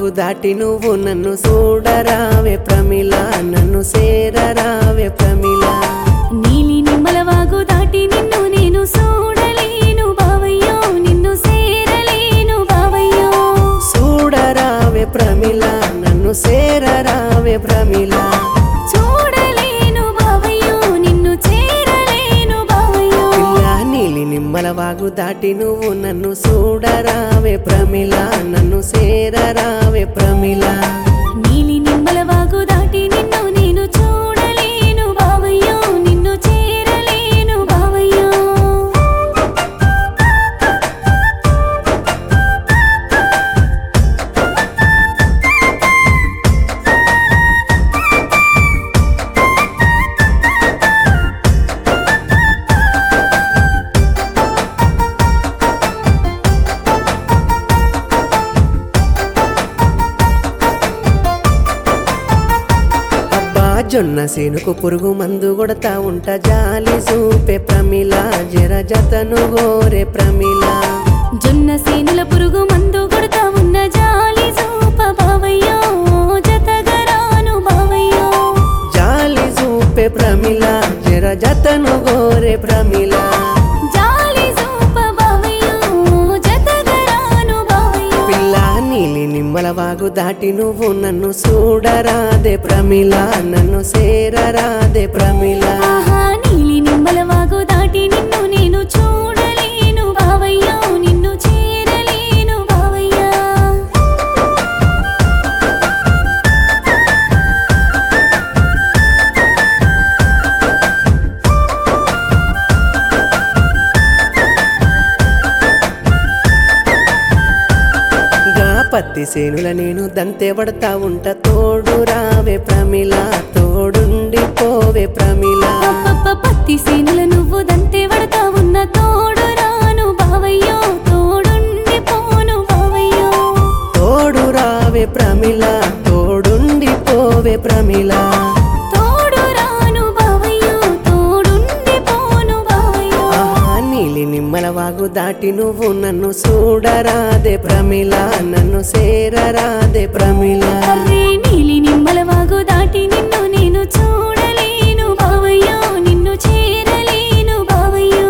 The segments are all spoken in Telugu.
వాగు దాటి నువ్వు నన్ను చూడరావే ప్రమిళ, నన్ను సేరరావే ప్రమిళ. నీలి నిమ్మల వాగు దాటి నిన్ను నేను చూడలేను బావయ్యో, నిన్ను సేరలేను బావయ్యో. చూడరావే ప్రమిళ, నన్ను సేరరావే ప్రమిళ. చూడలేను బావయ్యో, నిన్ను చేరలేను బావయ్యో. పిల్ల నీలి నిమ్మల వాగు దాటి నువ్వు నన్ను చూడరావే ప్రమిళ, నన్ను సేరరావే ప్రమిళ. నీలి నిమ్మల వాగు దాటి నిన్ను నేను చూడలేను బావయ్యో, నిన్ను చేరలేను బావయ్యో. జొన్న సేనుకు పురుగు మందు కొడతా ఉంట జాలి చూపే ప్రమిళ, జర జతను గోరే ప్రమిళ. జొన్న సేనుల పురుగు మందు కొడతా ఉన్న జాలి చూప బావయ్యో, జతగరాను బావయ్యో. జాలి చూపే ప్రమిళ, జర జతను గోరే ప్రమిళ. జాలి చూప బావయ్యో, జతగరాను బావయ్యో. పిల్ల నీలి నిమ్మల వాగు దాటి నువ్వు నన్ను చూడరాదే ప్రమిళ, నన్ను సేరరాదే ప్రమిళ. ఆహా నీలి నిమ్మల వాగు దాటి నిన్ను నేను చూడలేను బావయ్యో, నిన్ను చేరలేను బావయ్యా. గా పత్తి సేనుల నేను దంతే పడతా ఉంట తోడు రావే ప్రమిళ, తోడుండి పోవే ప్రమిళ. అప్పప్ప పత్తి సేనుల నువ్వు దంతే వడతా ఉన్న తోడు రాను బావయ్యో, తోడుండి పోను బావయ్యో. తోడు రావే ప్రమిళ, తోడుండి పోవే ప్రమిళ. తోడు రాను బావయ్యో, తోడుండి పోను బావయ్యో. ఆహా నీలి నిమ్మల వాగు దాటి నువ్వు నన్ను చూడరాదే ప్రమిళ, నన్ను సేరరాదే ప్రమిళ. అర్రే నీలి నిమ్మల వాగు దాటి నిన్ను నేను చూడలేను బావయ్యో, నిన్ను చేరలేను బావయ్యో.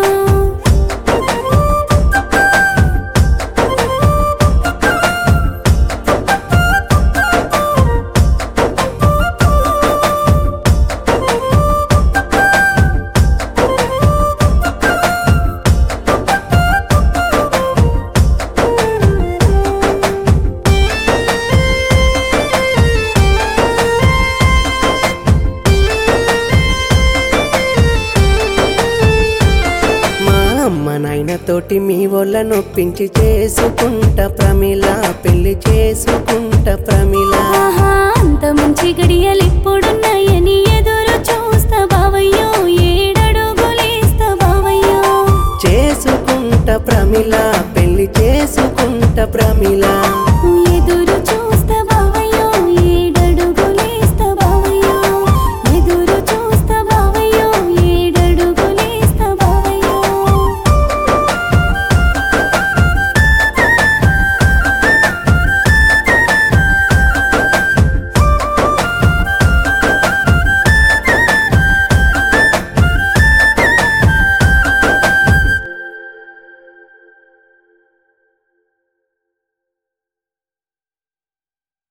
అమ్మ నాయనతోటి మీ వాళ్ళ నొప్పించి చేసుకుంట ప్రమిళ, పెళ్లి చేసుకుంట ప్రమిళ. ఆహా అంత మంచి గడియలిప్పుడున్నాయని ఎదురు చూస్తా బావయ్యో, ఏడడుగులేస్తా బావయ్యో. చేసుకుంట ప్రమిళ, పెళ్లి చేసుకుంట ప్రమిళ.